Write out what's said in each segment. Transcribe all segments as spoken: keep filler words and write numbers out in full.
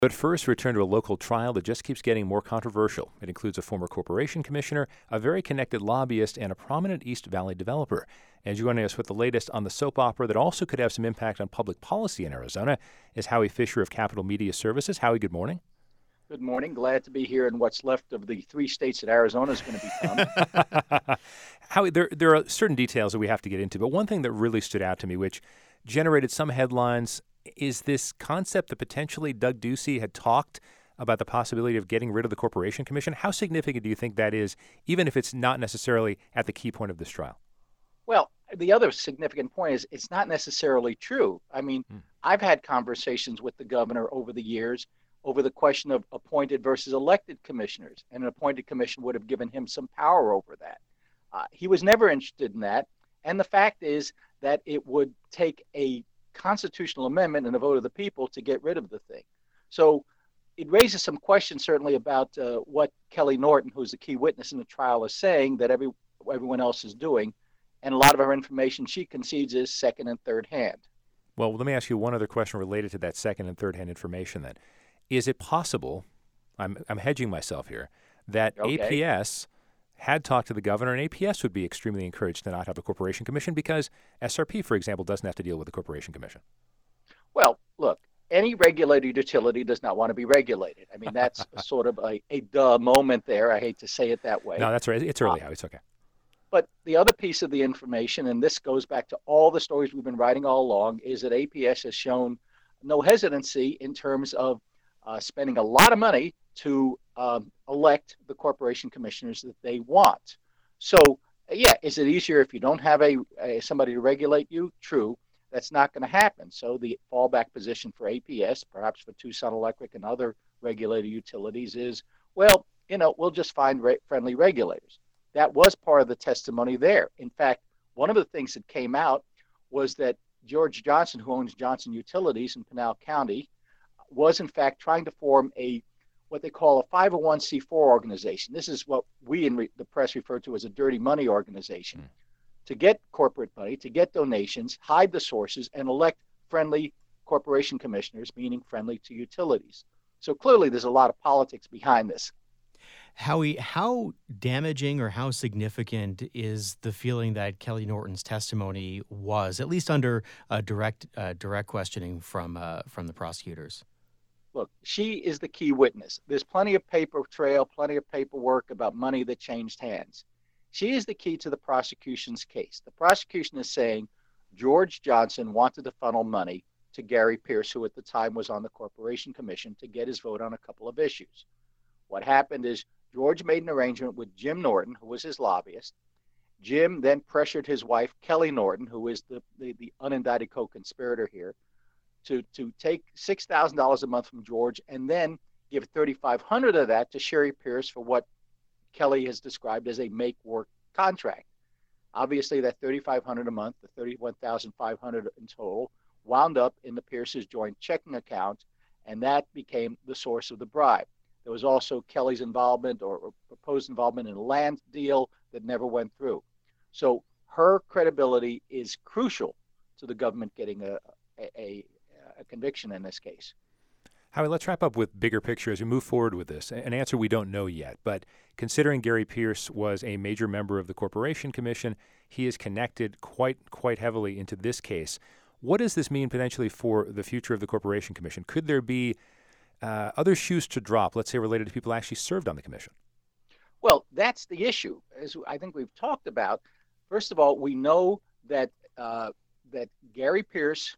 But first, return to a local trial that just keeps getting more controversial. It includes a former corporation commissioner, a very connected lobbyist, and a prominent East Valley developer. And joining us with the latest on the soap opera that also could have some impact on public policy in Arizona is Howie Fisher of Capital Media Services. Howie, good morning. Good morning. Glad to be here in what's left of the three states that Arizona is going to become. Howie, there, there are certain details that we have to get into, but one thing that really stood out to me, which generated some headlines, is this concept that potentially Doug Ducey had talked about the possibility of getting rid of the Corporation Commission. How significant do you think that is, even if it's not necessarily at the key point of this trial? Well, the other significant point is it's not necessarily true. I mean, hmm. I've had conversations with the governor over the years over the question of appointed versus elected commissioners, and an appointed commission would have given him some power over that. Uh, he was never interested in that, and the fact is that it would take a constitutional amendment and a vote of the people to get rid of the thing. So it raises some questions certainly about uh, what Kelly Norton, who's the key witness in the trial, is saying that every everyone else is doing. And a lot of our information she concedes is second and third hand. Well, let me ask you one other question related to that second and third hand information then. Is it possible, I'm, I'm hedging myself here, that okay. A P S had talked to the governor, and A P S would be extremely encouraged to not have a corporation commission because S R P, for example, doesn't have to deal with the corporation commission? Well, look, any regulated utility does not want to be regulated. I mean, that's sort of a, a duh moment there. I hate to say it that way. No, that's right. It's early, uh, Howie. It's okay. But the other piece of the information, and this goes back to all the stories we've been writing all along, is that A P S has shown no hesitancy in terms of uh, spending a lot of money to um, elect the corporation commissioners that they want. So, yeah, is it easier if you don't have a, a somebody to regulate you? True, that's not going to happen. So the fallback position for A P S, perhaps for Tucson Electric and other regulated utilities, is, well, you know, we'll just find re- friendly regulators. That was part of the testimony there. In fact, one of the things that came out was that George Johnson, who owns Johnson Utilities in Pinal County, was in fact trying to form a what they call a five oh one c four organization. This is what we in re- the press refer to as a dirty money organization, mm. to get corporate money, to get donations, hide the sources, and elect friendly corporation commissioners, meaning friendly to utilities. So clearly there's a lot of politics behind this. Howie, how damaging or how significant is the feeling that Kelly Norton's testimony was, at least under uh, direct uh, direct questioning from uh, from the prosecutors? Look, she is the key witness. There's plenty of paper trail, plenty of paperwork about money that changed hands. She is the key to the prosecution's case. The prosecution is saying George Johnson wanted to funnel money to Gary Pierce, who at the time was on the Corporation Commission, to get his vote on a couple of issues. What happened is George made an arrangement with Jim Norton, who was his lobbyist. Jim then pressured his wife, Kelly Norton, who is the, the, the unindicted co-conspirator here, to, to take six thousand dollars a month from George and then give thirty-five hundred dollars of that to Sherry Pierce for what Kelly has described as a make-work contract. Obviously, that thirty-five hundred dollars a month, the thirty-one thousand five hundred dollars in total, wound up in the Pierce's joint checking account, and that became the source of the bribe. There was also Kelly's involvement or, or proposed involvement in a land deal that never went through. So her credibility is crucial to the government getting a, a, a conviction in this case. Howie, let's wrap up with bigger picture as we move forward with this. An answer we don't know yet, but considering Gary Pierce was a major member of the Corporation Commission, he is connected quite quite heavily into this case. What does this mean potentially for the future of the Corporation Commission? Could there be Uh, other shoes to drop, let's say related to people who actually served on the commission? Well, that's the issue, as I think we've talked about. First of all, we know that uh, that Gary Pierce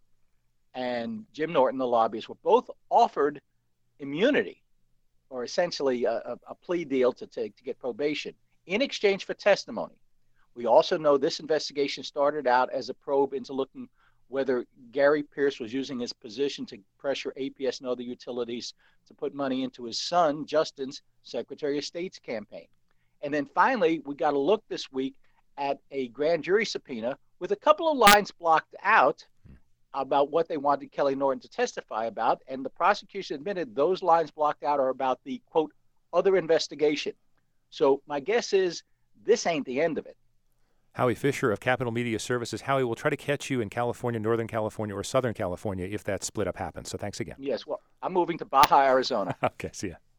and Jim Norton, the lobbyists, were both offered immunity, or essentially a, a, a plea deal to take to get probation in exchange for testimony. We also know this investigation started out as a probe into looking whether Gary Pierce was using his position to pressure A P S and other utilities to put money into his son, Justin's Secretary of State's campaign. And then finally, we got to look this week at a grand jury subpoena with a couple of lines blocked out about what they wanted Kelly Norton to testify about. And the prosecution admitted those lines blocked out are about the, quote, other investigation. So my guess is this ain't the end of it. Howie Fisher of Capital Media Services. Howie, we'll try to catch you in California, Northern California, or Southern California if that split up happens. So thanks again. Yes, well, I'm moving to Baja, Arizona. Okay, see ya.